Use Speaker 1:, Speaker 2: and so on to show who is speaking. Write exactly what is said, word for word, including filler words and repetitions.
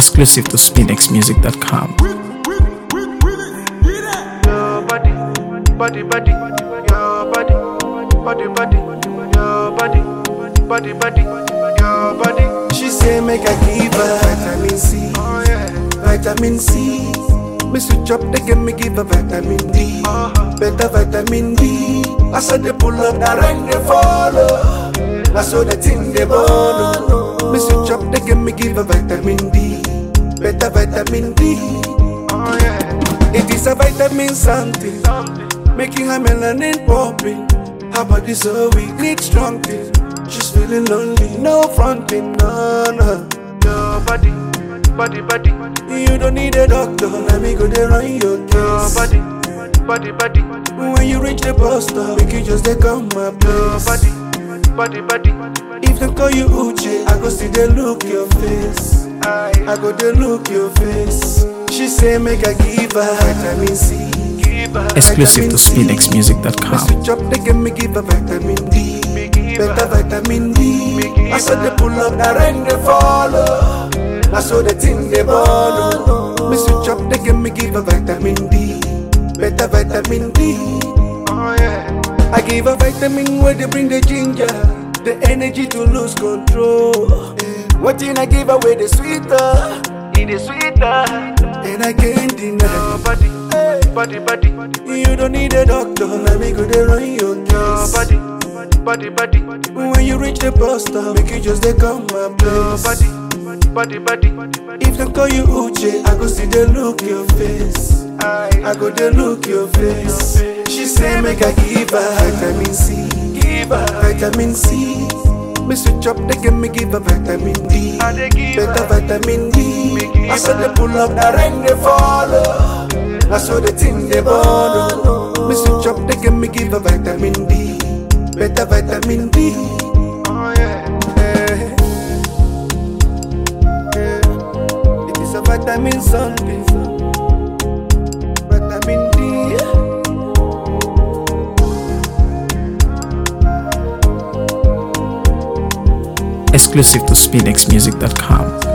Speaker 1: Exclusive to spinx music dot com.
Speaker 2: Your body, body, body, your body, body, body, your body, body, body, your body.
Speaker 3: She say make I give her vitamin C,
Speaker 2: Oh yeah,
Speaker 3: vitamin C. Me switch up, they give me give her vitamin D,
Speaker 2: uh-huh.
Speaker 3: better vitamin D. I saw they pull up, the rain they follow. I saw the thing they borrow. Me switch up, they give me give her vitamin D, better vitamin D.
Speaker 2: Oh yeah,
Speaker 3: It is a vitamin something,
Speaker 2: something.
Speaker 3: making her melanin popping. Her body so weak, need strong thing. She's feeling lonely, no fronting, no, no.
Speaker 2: Your body, body, body,
Speaker 3: You don't need a doctor, let me go there run your
Speaker 2: your
Speaker 3: case.
Speaker 2: body, body, body,
Speaker 3: When you reach the bus stop, make you just they come my
Speaker 2: your
Speaker 3: place.
Speaker 2: body, body, body.
Speaker 3: If they call you Uche, I go see they look your face.
Speaker 2: I
Speaker 3: I go they look your face. She say make I give her vitamin C,
Speaker 2: give her,
Speaker 1: Exclusive to spinx music dot
Speaker 3: me
Speaker 1: com.
Speaker 3: switch up, they give me give her vitamin D,
Speaker 2: me give
Speaker 3: better
Speaker 2: her,
Speaker 3: vitamin D.
Speaker 2: me give
Speaker 3: I saw they
Speaker 2: her.
Speaker 3: pull up, the rain they follow. I saw the thing they borrow. Me switch up, they give me give her vitamin D, better vitamin D.
Speaker 2: Oh yeah,
Speaker 3: I give her vitamin where they bring the ginger, the energy to lose control. What thing I give away the sweeter,
Speaker 2: it is sweeter.
Speaker 3: and I can't
Speaker 2: Your
Speaker 3: deny.
Speaker 2: body, body, body,
Speaker 3: You don't need a doctor, let me go there run your
Speaker 2: your
Speaker 3: case.
Speaker 2: body, body, body,
Speaker 3: When you reach the bus stop, make you just they come my
Speaker 2: your
Speaker 3: place.
Speaker 2: body, body, body.
Speaker 3: If they call you Uche, I go see they look your face.
Speaker 2: I
Speaker 3: I go they look your face. She say make I give her vitamin C,
Speaker 2: give her,
Speaker 3: vitamin C. Me switch up, they give me give her vitamin D,
Speaker 2: I dey give
Speaker 3: better
Speaker 2: her,
Speaker 3: vitamin D. I saw they pull up, the rain they follow. I saw the thing they borrow. Me switch up, they give me give her vitamin D, better vitamin D.
Speaker 2: oh yeah,
Speaker 3: Eh, eh. It is a vitamin something, vitamin D.
Speaker 1: Exclusive to spinx music dot com.